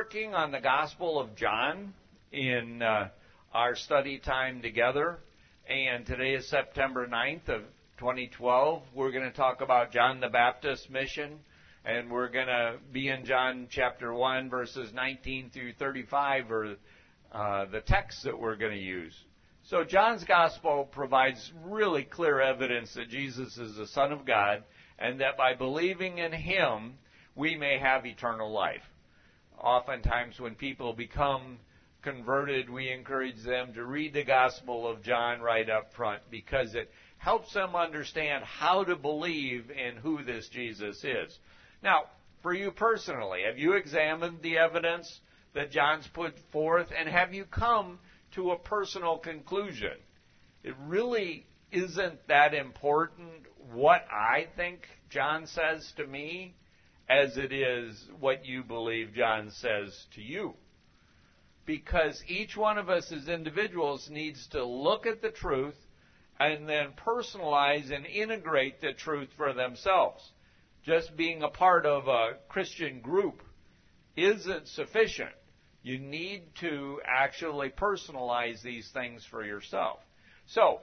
working on the Gospel of John in our study time together. And today is September 9th of 2012. We're going to talk about John the Baptist's mission. And we're going to be in John chapter 1, verses 19 through 35, or the text that we're going to use. So John's Gospel provides really clear evidence that Jesus is the Son of God, and that by believing in Him, we may have eternal life. Oftentimes when people become converted, we encourage them to read the Gospel of John right up front, because it helps them understand how to believe in who this Jesus is. Now, for you personally, have you examined the evidence that John's put forth, and have you come to a personal conclusion? It really isn't that important what I think John says to me as it is what you believe John says to you. Because each one of us as individuals needs to look at the truth and then personalize and integrate the truth for themselves. Just being a part of a Christian group isn't sufficient. You need to actually personalize these things for yourself. So,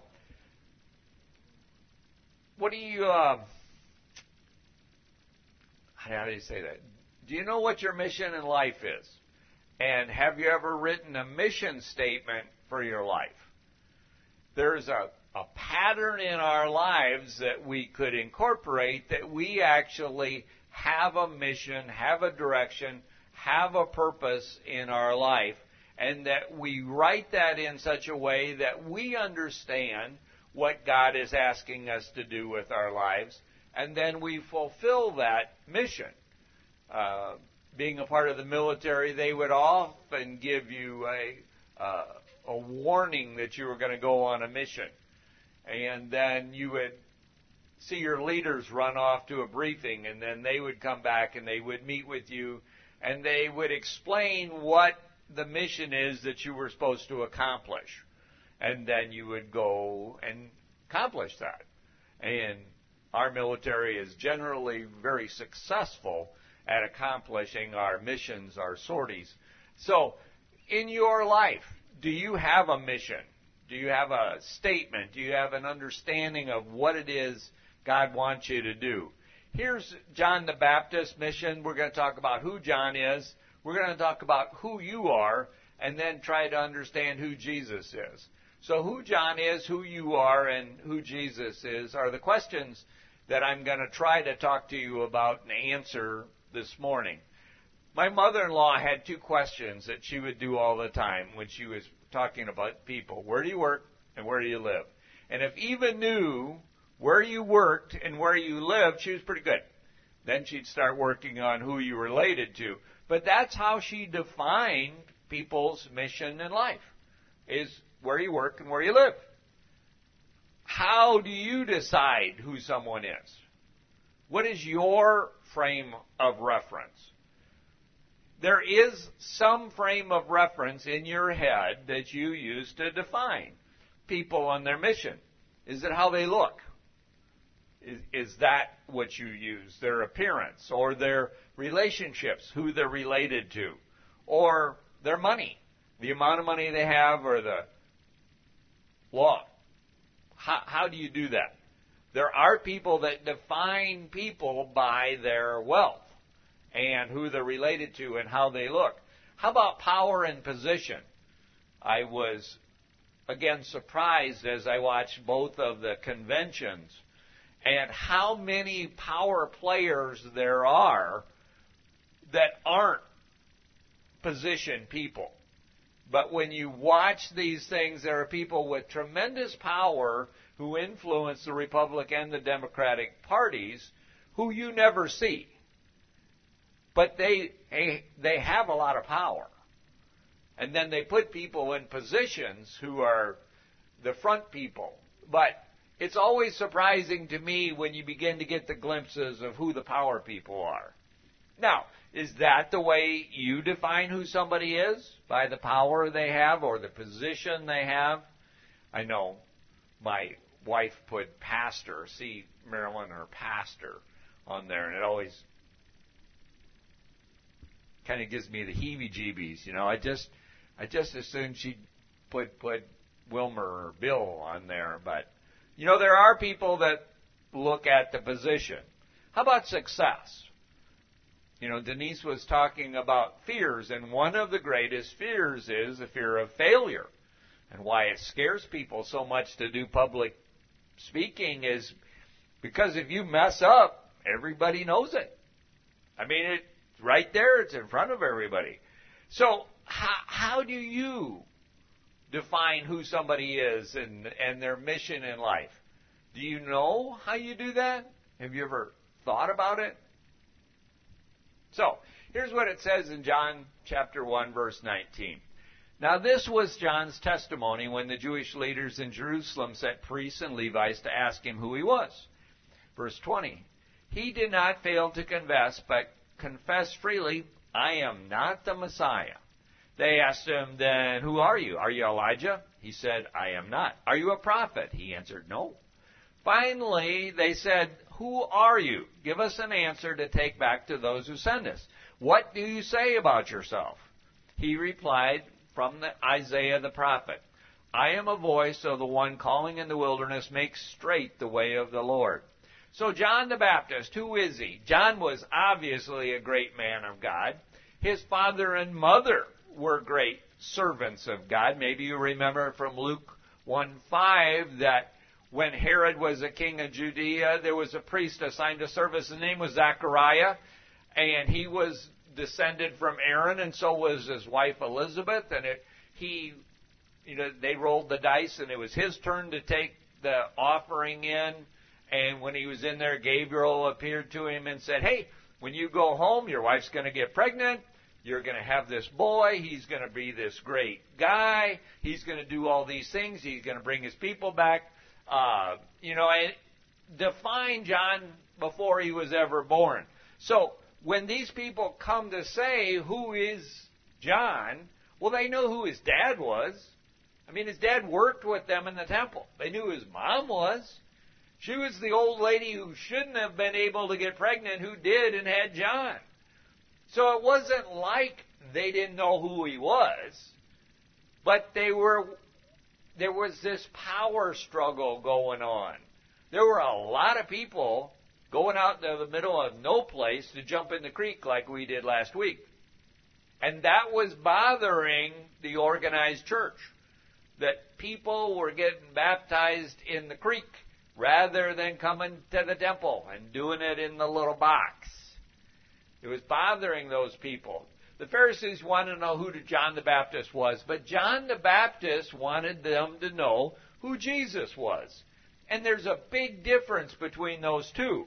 what do you, how do you say that? Do you know what your mission in life is? And have you ever written a mission statement for your life? There's a pattern in our lives that we could incorporate, that we actually have a mission, have a direction, have a purpose in our life, and that we write that in such a way that we understand what God is asking us to do with our lives, and then we fulfill that mission. Being a part of the military, they would often give you a warning that you were going to go on a mission. And then you would see your leaders run off to a briefing, and then they would come back and they would meet with you, and they would explain what the mission is that you were supposed to accomplish. And then you would go and accomplish that. And our military is generally very successful at accomplishing our missions, our sorties. So, in your life, do you have a mission? Do you have a statement? Do you have an understanding of what it is God wants you to do? Here's John the Baptist's mission. We're going to talk about who John is. We're going to talk about who you are, and then try to understand who Jesus is. So who John is, who you are, and who Jesus is are the questions that I'm going to try to talk to you about and answer this morning. My mother-in-law had two questions that she would do all the time when she was talking about people. Where do you work and where do you live? And if Eva knew where you worked and where you lived, she was pretty good. Then she'd start working on who you related to. But that's how she defined people's mission in life, is where you work and where you live. How do you decide who someone is? What is your frame of reference? There is some frame of reference in your head that you use to define people and their mission. Is it how they look? Is that what you use? Their appearance or their relationships, who they're related to, or their money, the amount of money they have, or the law? How do you do that? There are people that define people by their wealth and who they're related to and how they look. How about power and position? I was, again, surprised as I watched both of the conventions and how many power players there are that aren't position people. But when you watch these things, there are people with tremendous power who influence the Republican and the Democratic parties who you never see. But they have a lot of power. And then they put people in positions who are the front people. But it's always surprising to me when you begin to get the glimpses of who the power people are. Now, is that the way you define who somebody is? By the power they have or the position they have? I know my wife put pastor, see Marilyn, her pastor, on there, and it always kind of gives me the heebie-jeebies. You know, I just assumed she'd put Wilmer or Bill on there. But, you know, there are people that look at the position. How about success? You know, Denise was talking about fears, and one of the greatest fears is the fear of failure. And why it scares people so much to do public speaking is because if you mess up, everybody knows it. I mean, it's right there. It's in front of everybody. So how do you define who somebody is and their mission in life? Do you know how you do that? Have you ever thought about it? So, here's what it says in John chapter 1, verse 19. Now this was John's testimony when the Jewish leaders in Jerusalem sent priests and Levites to ask him who he was. Verse 20. He did not fail to confess, but confessed freely, I am not the Messiah. They asked him, then who are you? Are you Elijah? He said, I am not. Are you a prophet? He answered, no. Finally, they said, who are you? Give us an answer to take back to those who send us. What do you say about yourself? He replied, from Isaiah the prophet, I am a voice of the one calling in the wilderness, make straight the way of the Lord. So John the Baptist, who is he? John was obviously a great man of God. His father and mother were great servants of God. Maybe you remember from Luke 1:5 that when Herod was a king of Judea, there was a priest assigned to service. His name was Zechariah, and he was descended from Aaron, and so was his wife Elizabeth. And they rolled the dice, and it was his turn to take the offering in. And when he was in there, Gabriel appeared to him and said, hey, when you go home, your wife's going to get pregnant. You're going to have this boy. He's going to be this great guy. He's going to do all these things. He's going to bring his people back. And define John before he was ever born. So when these people come to say, who is John? Well, they know who his dad was. I mean, his dad worked with them in the temple. They knew who his mom was. She was the old lady who shouldn't have been able to get pregnant, who did and had John. So it wasn't like they didn't know who he was, but there was this power struggle going on. There were a lot of people going out into the middle of no place to jump in the creek like we did last week. And that was bothering the organized church, that people were getting baptized in the creek rather than coming to the temple and doing it in the little box. It was bothering those people. The Pharisees wanted to know who John the Baptist was, but John the Baptist wanted them to know who Jesus was. And there's a big difference between those two.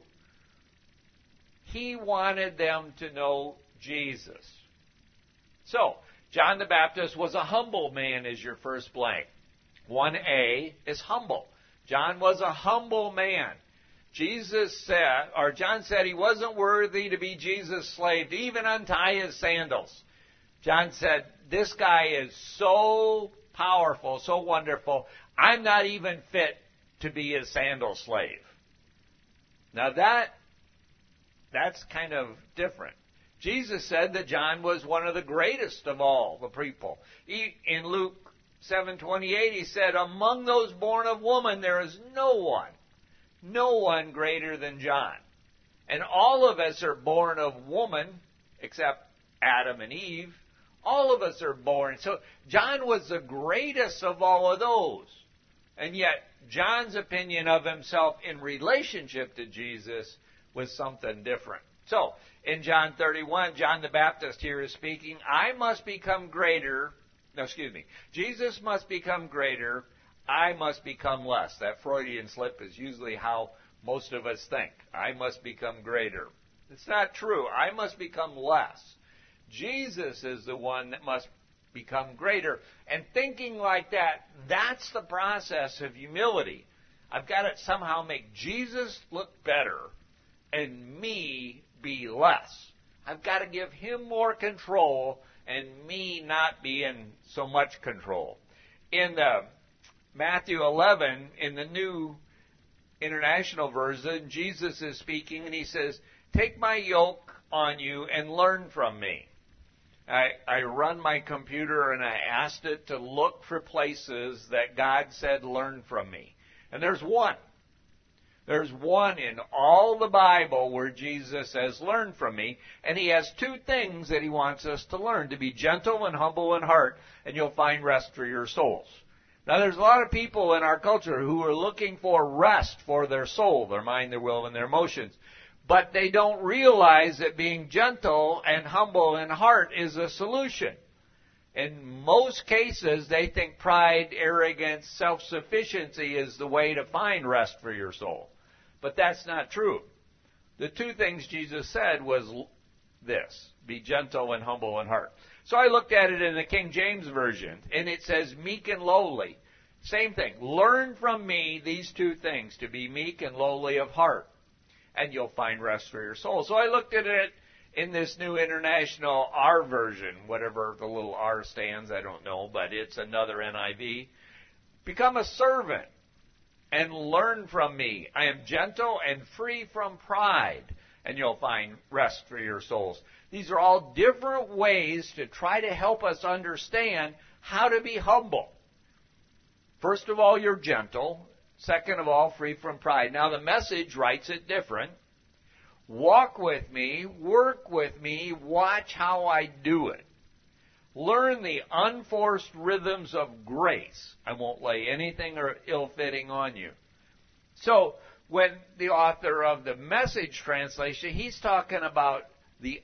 He wanted them to know Jesus. So, John the Baptist was a humble man is your first blank. 1A is humble. John was a humble man. John said he wasn't worthy to be Jesus' slave, to even untie his sandals. John said, this guy is so powerful, so wonderful, I'm not even fit to be his sandal slave. Now that's kind of different. Jesus said that John was one of the greatest of all the people. In Luke 7:28, he said, among those born of woman, there is no one greater than John. And all of us are born of woman, except Adam and Eve. All of us are born. So John was the greatest of all of those. And yet, John's opinion of himself in relationship to Jesus was something different. So, in John 31, John the Baptist here is speaking, Jesus must become greater, I must become less. That Freudian slip is usually how most of us think. I must become greater. It's not true. I must become less. Jesus is the one that must become greater. And thinking like that, that's the process of humility. I've got to somehow make Jesus look better and me be less. I've got to give him more control and me not be in so much control. In Matthew 11, in the New International Version, Jesus is speaking and he says, take my yoke on you and learn from me. I run my computer and I asked it to look for places that God said, learn from me. And there's one. There's one in all the Bible where Jesus says, learn from me. And he has two things that he wants us to learn: to be gentle and humble in heart, and you'll find rest for your souls. Now, there's a lot of people in our culture who are looking for rest for their soul, their mind, their will, and their emotions. But they don't realize that being gentle and humble in heart is a solution. In most cases, they think pride, arrogance, self-sufficiency is the way to find rest for your soul. But that's not true. The two things Jesus said was this: be gentle and humble in heart. So I looked at it in the King James Version, and it says meek and lowly. Same thing. Learn from me these two things, to be meek and lowly of heart, and you'll find rest for your soul. So I looked at it in this New International R version, whatever the little R stands, I don't know, but it's another NIV. Become a servant and learn from me. I am gentle and free from pride, and you'll find rest for your souls. These are all different ways to try to help us understand how to be humble. First of all, you're gentle. Second of all, free from pride. Now, the Message writes it different. Walk with me, work with me, watch how I do it. Learn the unforced rhythms of grace. I won't lay anything or ill-fitting on you. So, when the author of the Message translation, he's talking about the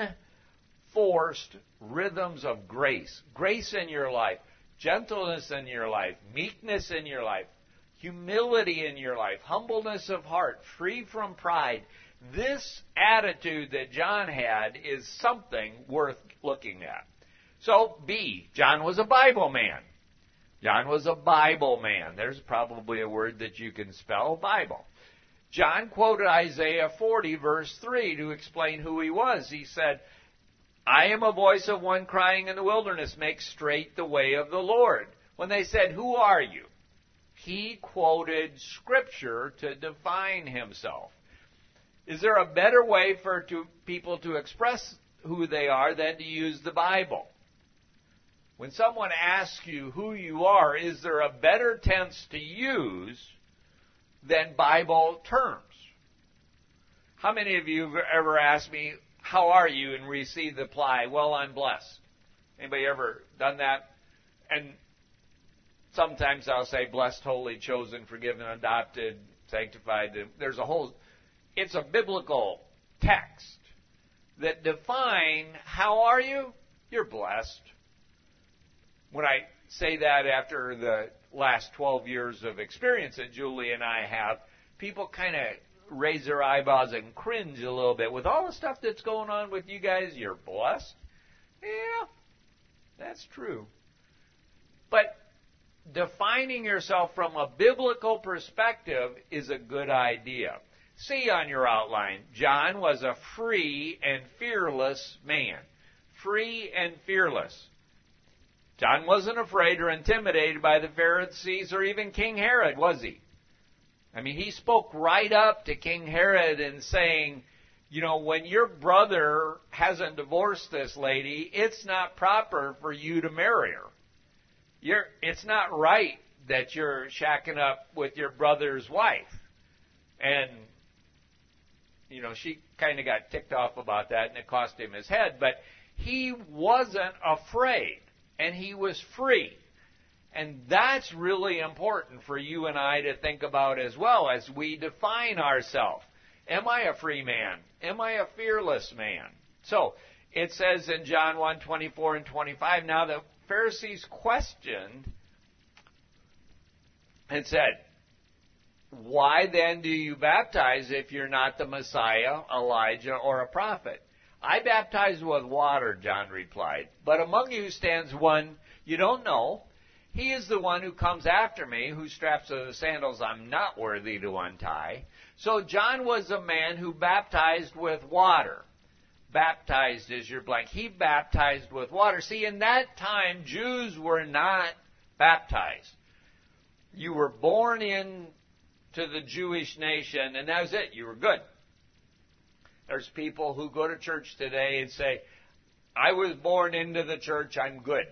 unforced rhythms of grace. Grace in your life, gentleness in your life, meekness in your life, humility in your life, humbleness of heart, free from pride. This attitude that John had is something worth looking at. So, B, John was a Bible man. John was a Bible man. There's probably a word that you can spell, Bible. John quoted Isaiah 40, verse 3, to explain who he was. He said, I am a voice of one crying in the wilderness, make straight the way of the Lord. When they said, who are you? He quoted Scripture to define himself. Is there a better way for people to express who they are than to use the Bible? When someone asks you who you are, is there a better tense to use than Bible terms? How many of you have ever asked me, how are you, and received the reply, well, I'm blessed? Anybody ever done that? And sometimes I'll say blessed, holy, chosen, forgiven, adopted, sanctified. There's a whole, it's a biblical text that define how are you? You're blessed. When I say that after the last 12 years of experience that Julie and I have, people kind of raise their eyebrows and cringe a little bit. With all the stuff that's going on with you guys, you're blessed? Yeah, that's true. But defining yourself from a biblical perspective is a good idea. See on your outline, John was a free and fearless man. Free and fearless. John wasn't afraid or intimidated by the Pharisees or even King Herod, was he? I mean, he spoke right up to King Herod and saying, you know, when your brother hasn't divorced this lady, it's not proper for you to marry her. It's not right that you're shacking up with your brother's wife. And, you know, she kind of got ticked off about that, and it cost him his head. But he wasn't afraid. And he was free. And that's really important for you and I to think about as well as we define ourselves. Am I a free man? Am I a fearless man? So, it says in John 1:24 and 25, now the Pharisees questioned and said, why then do you baptize if you're not the Messiah, Elijah, or a prophet? I baptize with water, John replied, but among you stands one you don't know. He is the one who comes after me, whose straps of the sandals I'm not worthy to untie. So John was a man who baptized with water. Baptized is your blank. He baptized with water. See, in that time, Jews were not baptized. You were born into the Jewish nation, and that was it. You were good. There's people who go to church today and say, I was born into the church, I'm good.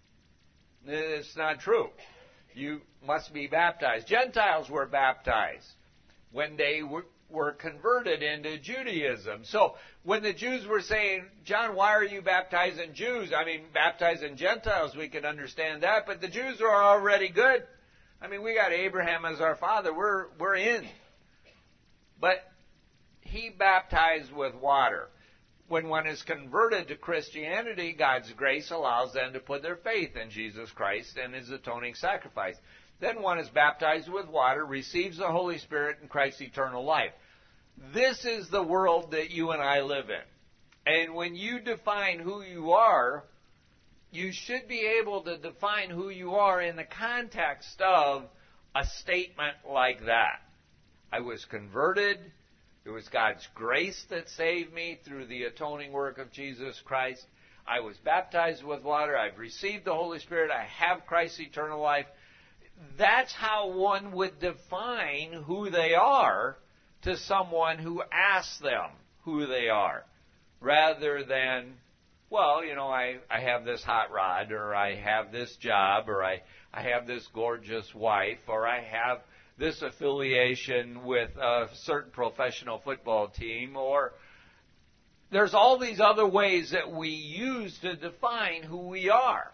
It's not true. You must be baptized. Gentiles were baptized when they were converted into Judaism. So when the Jews were saying, John, why are you baptizing Jews? I mean, baptizing Gentiles, we can understand that, but the Jews are already good. I mean, we got Abraham as our father. We're in. But he baptized with water. When one is converted to Christianity, God's grace allows them to put their faith in Jesus Christ and His atoning sacrifice. Then one is baptized with water, receives the Holy Spirit and Christ's eternal life. This is the world that you and I live in. And when you define who you are, you should be able to define who you are in the context of a statement like that. I was converted. It was God's grace that saved me through the atoning work of Jesus Christ. I was baptized with water. I've received the Holy Spirit. I have Christ's eternal life. That's how one would define who they are to someone who asks them who they are, rather than, well, you know, I have this hot rod, or I have this job, or I have this gorgeous wife, or I have this affiliation with a certain professional football team, or there's all these other ways that we use to define who we are.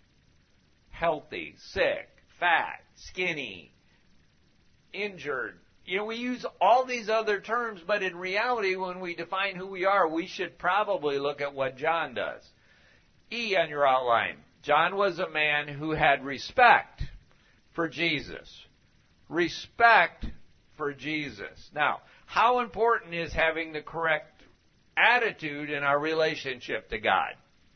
Healthy, sick, fat, skinny, injured. You know, we use all these other terms, but in reality, when we define who we are, we should probably look at what John does. E on your outline. John was a man who had respect for Jesus. Respect for Jesus. Now, how important is having the correct attitude in our relationship to God?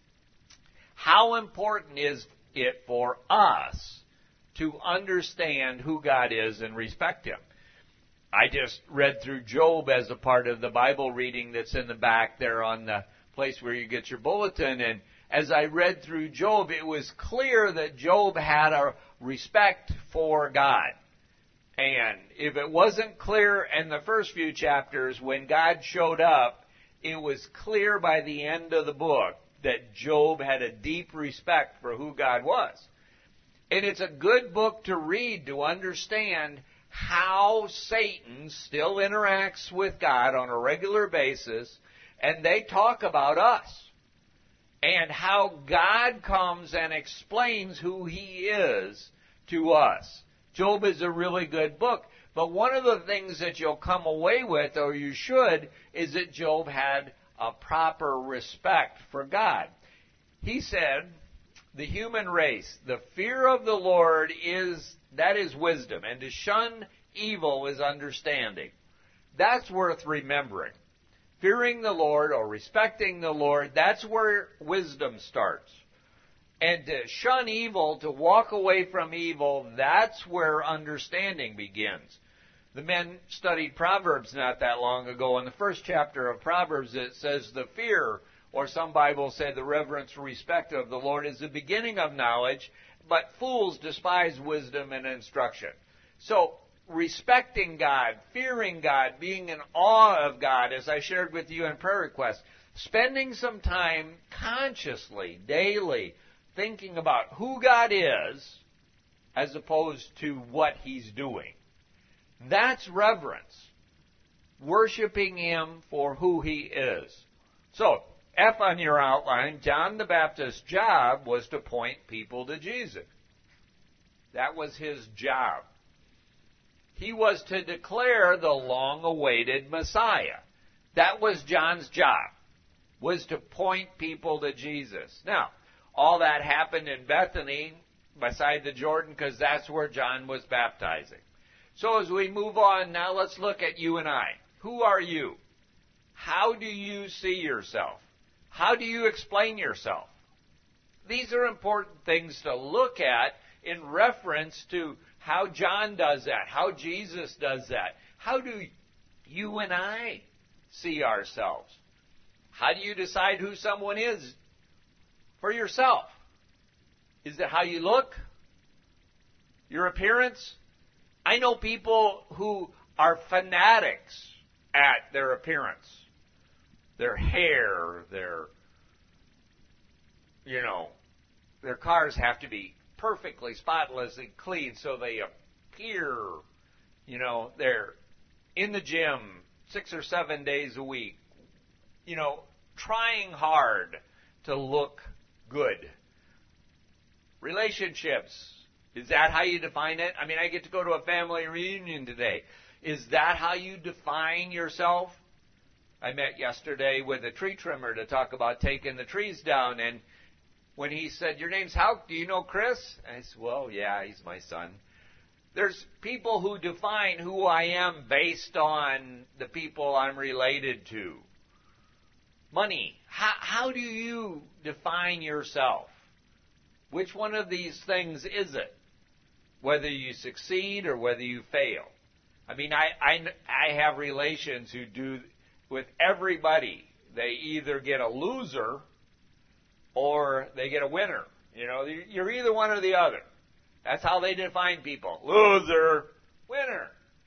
How important is it for us to understand who God is and respect Him? I just read through Job as a part of the Bible reading that's in the back there on the place where you get your bulletin, and as I read through Job, it was clear that Job had a respect for God. And if it wasn't clear in the first few chapters, when God showed up, it was clear by the end of the book that Job had a deep respect for who God was. And it's a good book to read to understand how Satan still interacts with God on a regular basis, and they talk about us, and how God comes and explains who He is to us. Job is a really good book, but one of the things that you'll come away with, or you should, is that Job had a proper respect for God. He said, the human race, the fear of the Lord is wisdom, and to shun evil is understanding. That's worth remembering. Fearing the Lord or respecting the Lord, that's where wisdom starts. And to shun evil, to walk away from evil, that's where understanding begins. The men studied Proverbs not that long ago. In the first chapter of Proverbs, it says the fear, or some Bibles say the reverence or respect of the Lord, is the beginning of knowledge, but fools despise wisdom and instruction. So, respecting God, fearing God, being in awe of God, as I shared with you in prayer requests, spending some time consciously, daily, thinking about who God is as opposed to what He's doing. That's reverence. Worshiping Him for who He is. So, F on your outline, John the Baptist's job was to point people to Jesus. That was his job. He was to declare the long-awaited Messiah. That was John's job, was to point people to Jesus. Now, all that happened in Bethany, beside the Jordan, because that's where John was baptizing. So as we move on, now let's look at you and I. Who are you? How do you see yourself? How do you explain yourself? These are important things to look at in reference to how John does that, how Jesus does that. How do you and I see ourselves? How do you decide who someone is for yourself? Is it how you look? Your appearance? I know people who are fanatics at their appearance. Their hair, their their cars have to be perfectly spotless and clean so they appear, they're in the gym 6 or 7 days a week, trying hard to look good. Relationships, is that how you define it? I mean, I get to go to a family reunion today. Is that how you define yourself? I met yesterday with a tree trimmer to talk about taking the trees down, and when he said, "Your name's Houck, do you know Chris?" I said, "Well, yeah, he's my son." There's people who define who I am based on the people I'm related to. Money. How do you define yourself? Which one of these things is it? Whether you succeed or whether you fail. I mean, I have relations who do with everybody. They either get a loser or they get a winner. You're either one or the other. That's how they define people. Loser, winner.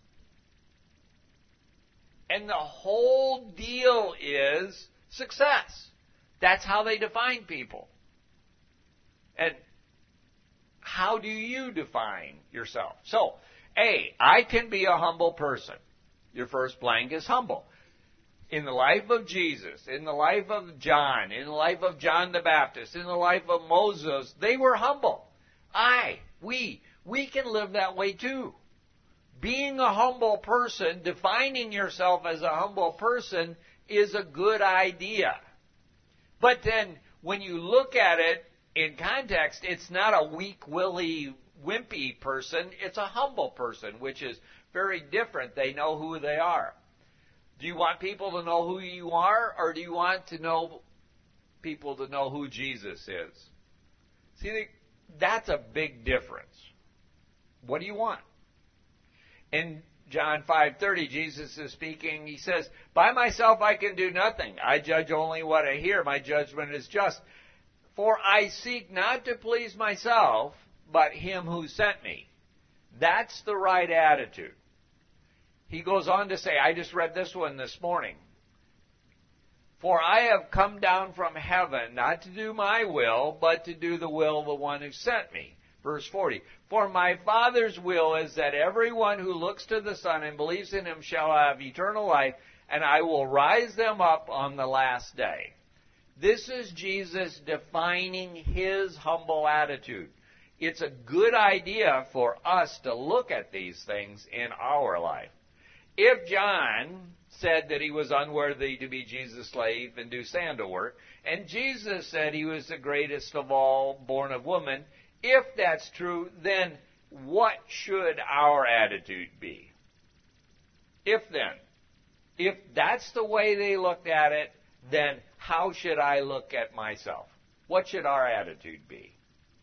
And the whole deal is success. That's how they define people. And how do you define yourself? So, A, I can be a humble person. Your first blank is humble. In the life of Jesus, in the life of John, in the life of John the Baptist, in the life of Moses, they were humble. We can live that way too. Being a humble person, defining yourself as a humble person is a good idea. But then when you look at it in context, it's not a weak-willy, wimpy person. It's a humble person, which is very different. They know who they are. Do you want people to know who you are, or do you want people to know who Jesus is? See, that's a big difference. What do you want? In John 5:30, Jesus is speaking. He says, "By myself I can do nothing. I judge only what I hear. My judgment is just. For I seek not to please myself, but him who sent me." That's the right attitude. He goes on to say, I just read this one this morning. "For I have come down from heaven, not to do my will, but to do the will of the one who sent me." Verse 40, "For my Father's will is that everyone who looks to the Son and believes in him shall have eternal life, and I will rise them up on the last day." This is Jesus defining his humble attitude. It's a good idea for us to look at these things in our life. If John said that he was unworthy to be Jesus' slave and do sandal work, and Jesus said he was the greatest of all born of woman, if that's true, then what should our attitude be? If that's the way they looked at it, then how should I look at myself? What should our attitude be?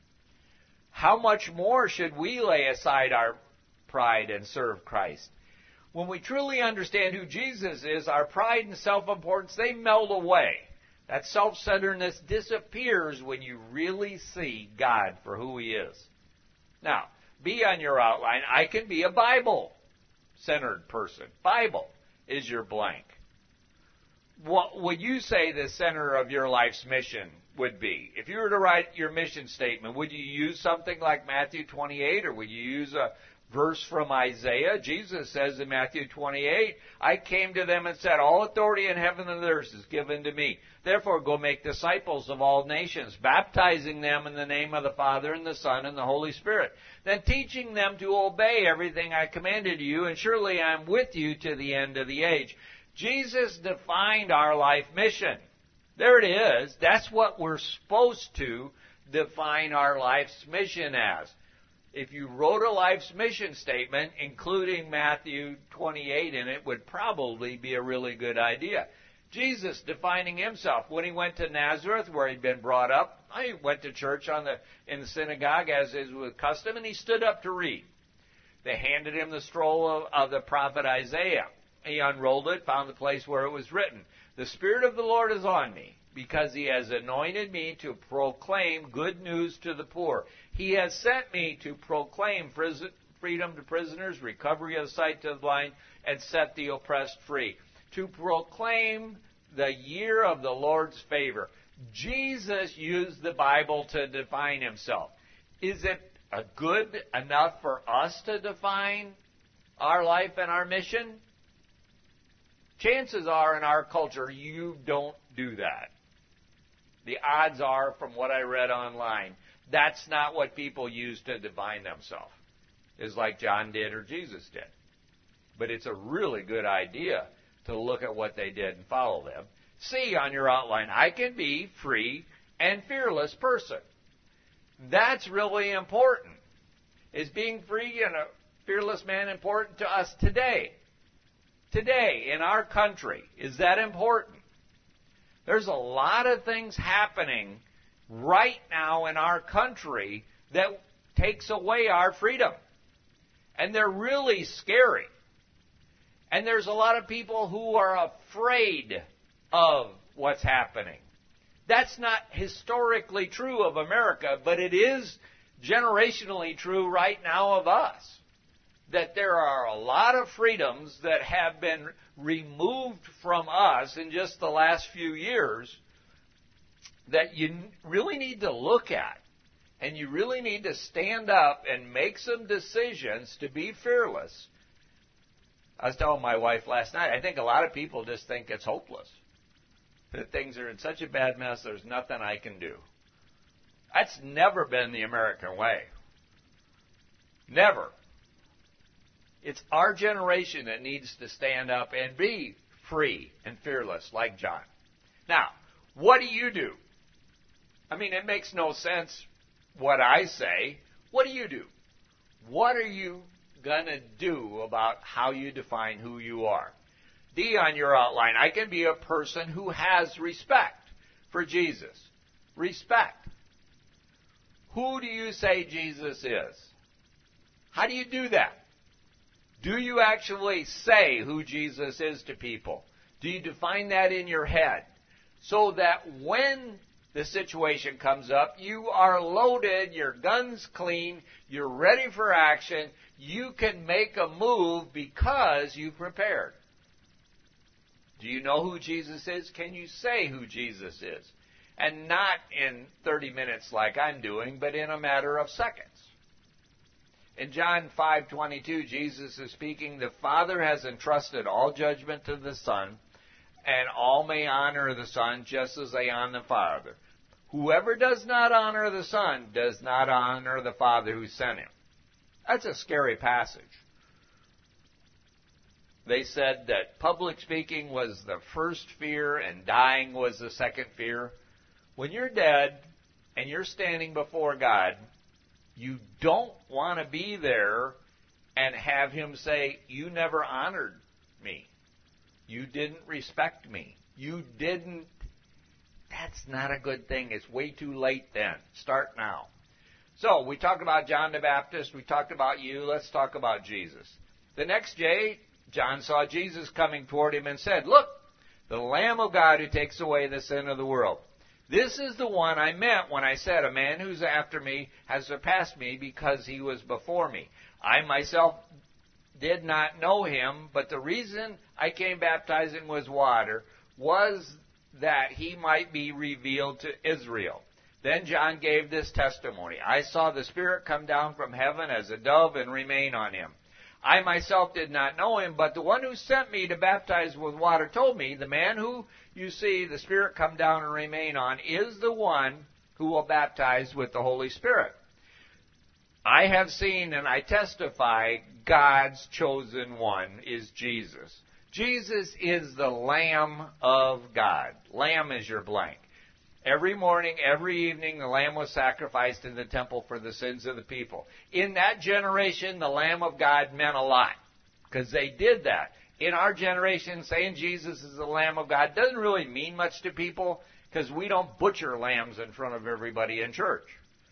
How much more should we lay aside our pride and serve Christ? When we truly understand who Jesus is, our pride and self-importance, they melt away. That self-centeredness disappears when you really see God for who he is. Now, be on your outline. I can be a Bible-centered person. Bible is your blank. What would you say the center of your life's mission would be? If you were to write your mission statement, would you use something like Matthew 28, or would you use a verse from Isaiah? Jesus says in Matthew 28, "I came to them and said, all authority in heaven and earth is given to me. Therefore go make disciples of all nations, baptizing them in the name of the Father and the Son and the Holy Spirit, then teaching them to obey everything I commanded you, and surely I am with you to the end of the age." Jesus defined our life mission. There it is. That's what we're supposed to define our life's mission as. If you wrote a life's mission statement, including Matthew 28 in it, would probably be a really good idea. Jesus defining himself. When he went to Nazareth, where he'd been brought up, he went to church in the synagogue, as is with custom, and he stood up to read. They handed him the scroll of the prophet Isaiah. He unrolled it, found the place where it was written, "The Spirit of the Lord is on me, because he has anointed me to proclaim good news to the poor. He has sent me to proclaim freedom to prisoners, recovery of sight to the blind, and set the oppressed free, to proclaim the year of the Lord's favor." Jesus used the Bible to define himself. Is it good enough for us to define our life and our mission? Chances are in our culture you don't do that. The odds are, from what I read online, that's not what people use to define themselves. Is like John did or Jesus did. But it's a really good idea to look at what they did and follow them. See on your outline, I can be free and fearless person. That's really important. Is being free and a fearless man important to us today? Today, in our country, is that important? There's a lot of things happening right now in our country that takes away our freedom. And they're really scary. And there's a lot of people who are afraid of what's happening. That's not historically true of America, but it is generationally true right now of us. That there are a lot of freedoms that have been removed from us in just the last few years that you really need to look at. And you really need to stand up and make some decisions to be fearless. I was telling my wife last night, I think a lot of people just think it's hopeless. That things are in such a bad mess, there's nothing I can do. That's never been the American way. Never. It's our generation that needs to stand up and be free and fearless like John. Now, what do you do? I mean, it makes no sense what I say. What do you do? What are you going to do about how you define who you are? D on your outline, I can be a person who has respect for Jesus. Respect. Who do you say Jesus is? How do you do that? Do you actually say who Jesus is to people? Do you define that in your head? So that when the situation comes up, you are loaded, your gun's clean, you're ready for action, you can make a move because you've prepared. Do you know who Jesus is? Can you say who Jesus is? And not in 30 minutes like I'm doing, but in a matter of seconds. In John 5:22, Jesus is speaking, the Father has entrusted all judgment to the Son, and all may honor the Son just as they honor the Father. Whoever does not honor the Son does not honor the Father who sent him. That's a scary passage. They said that public speaking was the first fear and dying was the second fear. When you're dead and you're standing before God, you don't want to be there and have him say, you never honored me. You didn't respect me. You didn't. That's not a good thing. It's way too late then. Start now. So we talked about John the Baptist. We talked about you. Let's talk about Jesus. The next day, John saw Jesus coming toward him and said, look, the Lamb of God who takes away the sin of the world. This is the one I meant when I said, a man who's after me has surpassed me because he was before me. I myself did not know him, but the reason I came baptizing with water was that he might be revealed to Israel. Then John gave this testimony. I saw the Spirit come down from heaven as a dove and remain on him. I myself did not know him, but the one who sent me to baptize with water told me, the man who you see the Spirit come down and remain on is the one who will baptize with the Holy Spirit. I have seen and I testify God's chosen one is Jesus. Jesus is the Lamb of God. Lamb is your blank. Every morning, every evening, the lamb was sacrificed in the temple for the sins of the people. In that generation, the Lamb of God meant a lot because they did that. In our generation, saying Jesus is the Lamb of God doesn't really mean much to people because we don't butcher lambs in front of everybody in church.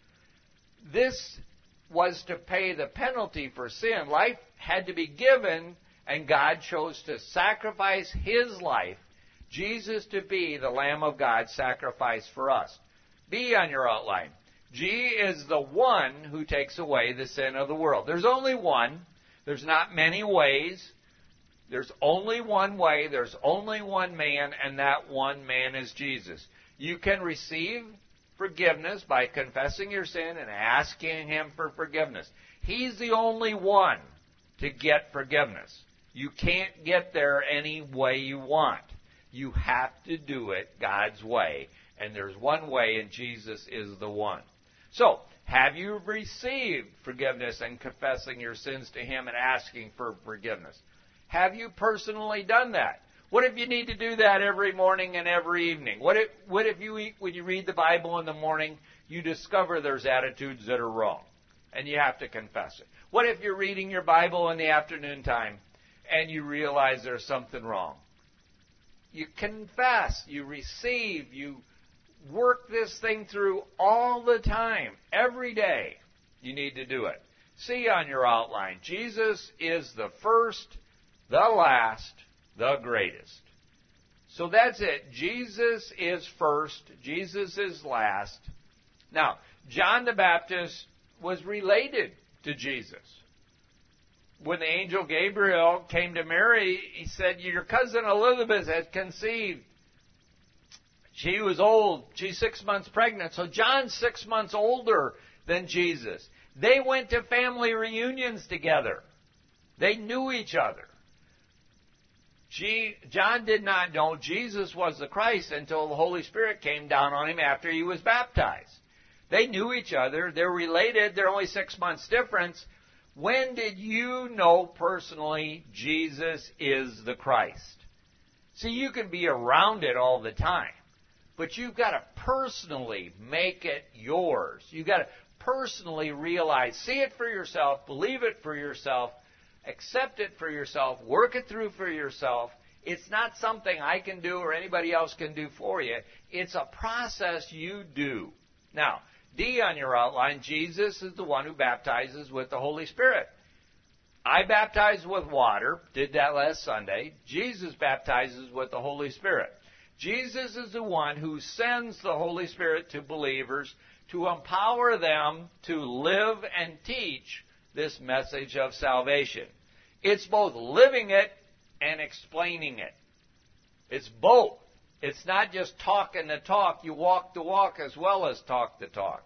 This was to pay the penalty for sin. Life had to be given, and God chose to sacrifice his life, Jesus to be the Lamb of God sacrificed for us. B on your outline. G is the one who takes away the sin of the world. There's only one. There's not many ways. There's only one way. There's only one man, and that one man is Jesus. You can receive forgiveness by confessing your sin and asking Him for forgiveness. He's the only one to get forgiveness. You can't get there any way you want. You have to do it God's way. And there's one way, and Jesus is the one. So, have you received forgiveness and confessing your sins to Him and asking for forgiveness? Have you personally done that? What if you need to do that every morning and every evening? What if when you read the Bible in the morning, you discover there's attitudes that are wrong, and you have to confess it? What if you're reading your Bible in the afternoon time, and you realize there's something wrong? You confess, you receive, you work this thing through all the time, every day. You need to do it. See on your outline, Jesus is the first, the last, the greatest. So that's it. Jesus is first. Jesus is last. Now, John the Baptist was related to Jesus. When the angel Gabriel came to Mary, he said, your cousin Elizabeth has conceived. She was old. She's 6 months pregnant. So John's 6 months older than Jesus. They went to family reunions together. They knew each other. John did not know Jesus was the Christ until the Holy Spirit came down on him after he was baptized. They knew each other. They're related. They're only 6 months difference. When did you know personally Jesus is the Christ? See, you can be around it all the time, but you've got to personally make it yours. You've got to personally realize, see it for yourself, believe it for yourself, accept it for yourself, work it through for yourself. It's not something I can do or anybody else can do for you. It's a process you do. Now, D on your outline, Jesus is the one who baptizes with the Holy Spirit. I baptize with water, did that last Sunday. Jesus baptizes with the Holy Spirit. Jesus is the one who sends the Holy Spirit to believers to empower them to live and teach this message of salvation. It's both living it and explaining it. It's both. It's not just talking the talk. You walk the walk as well as talk the talk.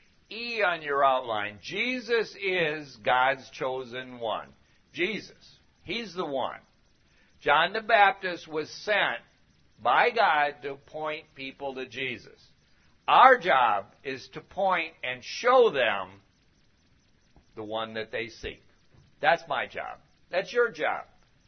E on your outline. Jesus is God's chosen one. Jesus. He's the one. John the Baptist was sent by God to point people to Jesus. Our job is to point and show them the one that they seek. That's my job. That's your job.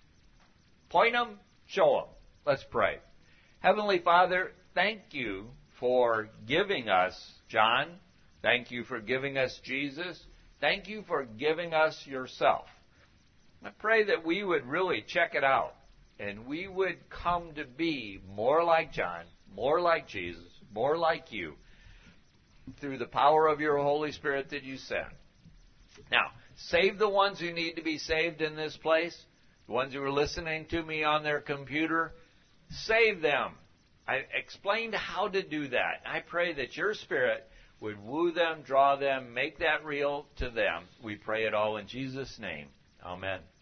Point them, show them. Let's pray. Heavenly Father, thank you for giving us John. Thank you for giving us Jesus. Thank you for giving us yourself. I pray that we would really check it out and we would come to be more like John, more like Jesus, more like you through the power of your Holy Spirit that you send. Now, save the ones who need to be saved in this place, the ones who are listening to me on their computer. Save them. I explained how to do that. I pray that your Spirit would woo them, draw them, make that real to them. We pray it all in Jesus' name. Amen.